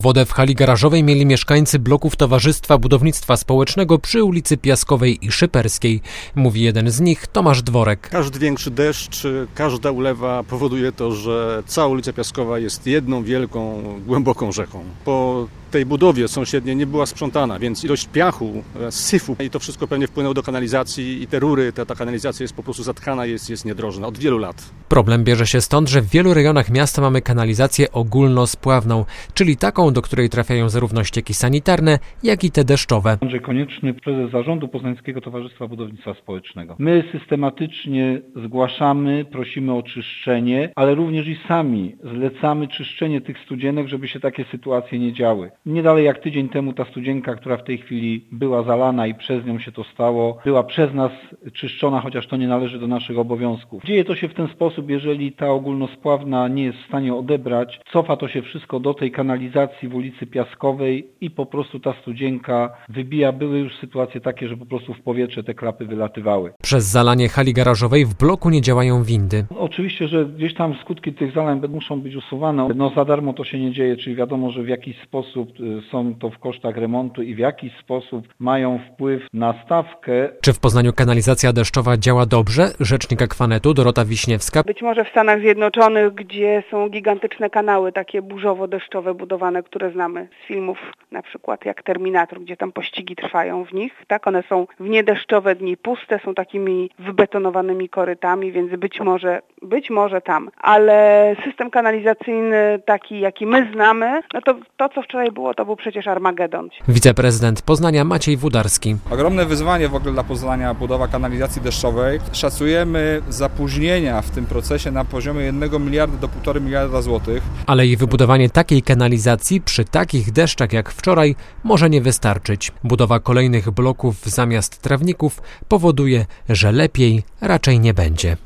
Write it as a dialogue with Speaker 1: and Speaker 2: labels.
Speaker 1: Wodę w hali garażowej mieli mieszkańcy bloków Towarzystwa Budownictwa Społecznego przy ulicy Piaskowej i Szyperskiej. Mówi jeden z nich, Tomasz Dworek.
Speaker 2: Każdy większy deszcz, każda ulewa powoduje to, że cała ulica Piaskowa jest jedną wielką, głęboką rzeką. Po tej budowie sąsiedniej nie była sprzątana, więc ilość piachu, syfu i to wszystko pewnie wpłynęło do kanalizacji i te rury, ta kanalizacja jest po prostu zatkana, jest niedrożna od wielu lat.
Speaker 1: Problem bierze się stąd, że w wielu rejonach miasta mamy kanalizację ogólnospławną, czyli taką, do której trafiają zarówno ścieki sanitarne, jak i te deszczowe.
Speaker 3: Andrzej Konieczny, prezes zarządu Poznańskiego Towarzystwa Budownictwa Społecznego. My systematycznie zgłaszamy, prosimy o czyszczenie, ale również i sami zlecamy czyszczenie tych studzienek, żeby się takie sytuacje nie działy. Nie dalej jak tydzień temu ta studzienka, która w tej chwili była zalana i przez nią się to stało, była przez nas czyszczona, chociaż to nie należy do naszych obowiązków. Dzieje to się w ten sposób, jeżeli ta ogólnospławna nie jest w stanie odebrać, cofa to się wszystko do tej kanalizacji w ulicy Piaskowej i po prostu ta studzienka wybija. Były już sytuacje takie, że po prostu w powietrze te klapy wylatywały.
Speaker 1: Przez zalanie hali garażowej w bloku nie działają windy.
Speaker 3: Oczywiście, że gdzieś tam skutki tych zalań muszą być usuwane. Za darmo to się nie dzieje, czyli wiadomo, że w jakiś sposób są to w kosztach remontu i w jakiś sposób mają wpływ na stawkę.
Speaker 1: Czy w Poznaniu kanalizacja deszczowa działa dobrze? Rzecznik Akwanetu Dorota Wiśniewska.
Speaker 4: Być może w Stanach Zjednoczonych, gdzie są gigantyczne kanały takie burzowo-deszczowe budowane, które znamy z filmów, na przykład jak Terminator, gdzie tam pościgi trwają w nich, tak? One są w niedeszczowe dni puste, są takimi wybetonowanymi korytami, więc być może tam. Ale system kanalizacyjny taki, jaki my znamy, no to co wczoraj było, to był przecież Armagedon.
Speaker 1: Wiceprezydent Poznania Maciej Wudarski.
Speaker 5: Ogromne wyzwanie w ogóle dla Poznania budowa kanalizacji deszczowej. Szacujemy zapóźnienia w tym procesie na poziomie 1 miliarda do 1,5 miliarda złotych.
Speaker 1: Ale i wybudowanie takiej kanalizacji przy takich deszczach jak wczoraj może nie wystarczyć. Budowa kolejnych bloków zamiast trawników powoduje, że lepiej raczej nie będzie.